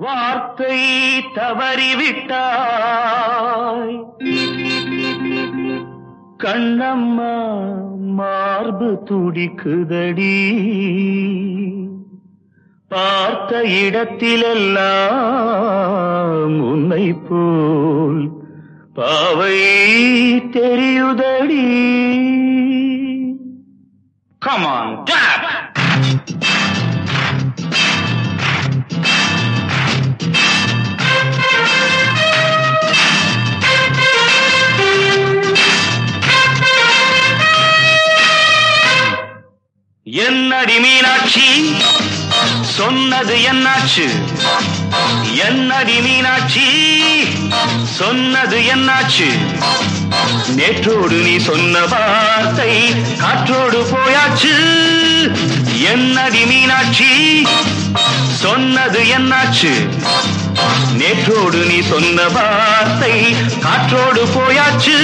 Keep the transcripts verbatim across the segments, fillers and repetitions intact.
வார்த்தை தவறிவிட்டாய் கண்ணம்மா மார்பு துடிக்குதடி பார்த்த இடத்திலெல்லாம் உன்னை போல் பாவை தெரியுதடி. Come on, tap! என்னடி மீனாட்சி சொன்னது என்னாச்சு? என்னடி மீனாட்சி சொன்னது என்னாச்சு? நேற்றோடு நீ சொன்ன வார்த்தை காற்றோடு போயாச்சு. என்னடி மீனாட்சி சொன்னது என்னாச்சு? நேற்றோடு நீ சொன்ன வார்த்தை காற்றோடு போயாச்சு.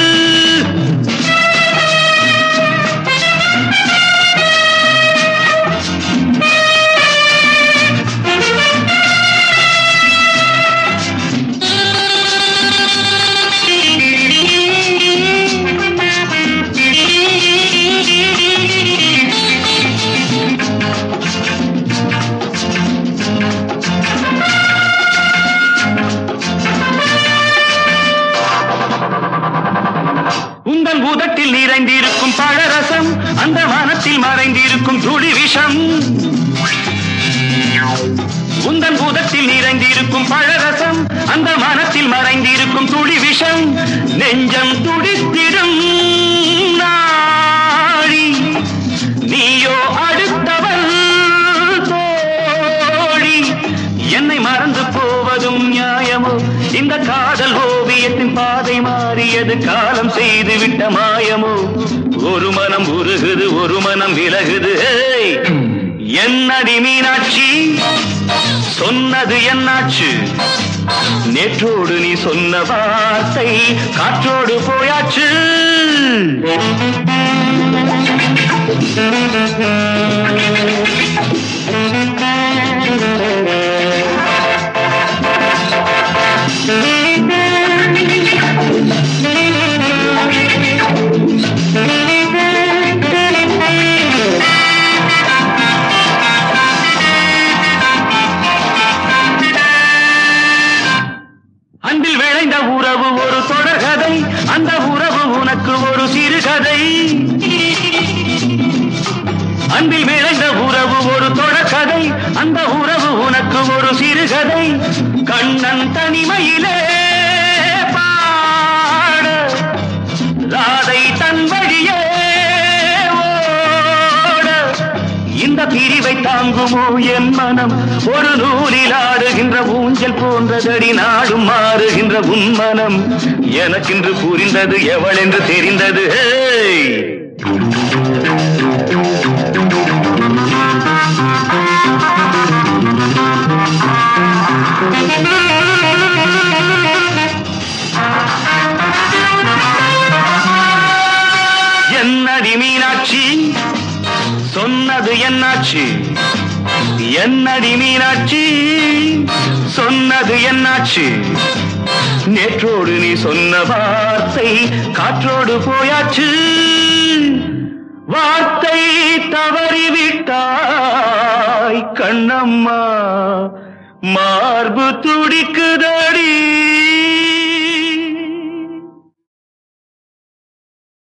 உந்தன் உதட்டில் நிறைந்திருக்கும் பழரசம் அந்த வானத்தில் மறைந்திருக்கும் துளி விஷம். உந்தன் உதட்டில் நிறைந்திருக்கும் பழரசம் அந்த வானத்தில் மறைந்திருக்கும் துளி விஷம். நெஞ்சம் துடித்திடும் நாடி நீயோ அடுத்தவள் தோழி. என்னை மறந்து போவதும் நியாயமோ? இந்த காதல் ஓவியத்தின் பாதை மாறியது காலம் செய்து விட்ட மாயமோ? ஒரு மனம் உருகுது ஒரு மனம் விலகுது. என்னடி மீனாட்சி சொன்னது என்னாச்சு? நேற்றோடு நீ சொன்ன வார்த்தை காற்றோடு போயாச்சு. அன்பில் விளைந்த உறவு ஒரு தொடர்கதை, அந்த உறவு உனக்கு ஒரு சிறுகதை. அன்பில் விளைந்த உறவு ஒரு தொடர்கதை, அந்த உறவு உனக்கு ஒரு சிறுகதை. கண்ணன் தனிமையிலே பாட ராதை தன் வழியே ஓட. இந்த பிரிவை தாங்குமோ என் மனம்? ஒரு நூலில் ஆடுகின்ற ஊஞ்சல் போன்றதடி நாடும் மாறுகின்ற உன் மனம். எனக்கென்று புரிந்தது எவள் என்று தெரிந்தது. என்னடி மீனாட்சி சொன்னது என்னாச்சு? என்னடி மீனாட்சி சொன்னது என்னாச்சு? நேற்றோடு நீ சொன்ன வார்த்தை காற்றோடு போயாச்சு. வார்த்தை தவறிவிட்டாய் கண்ணம்மா மார்பு துடிக்குதடி.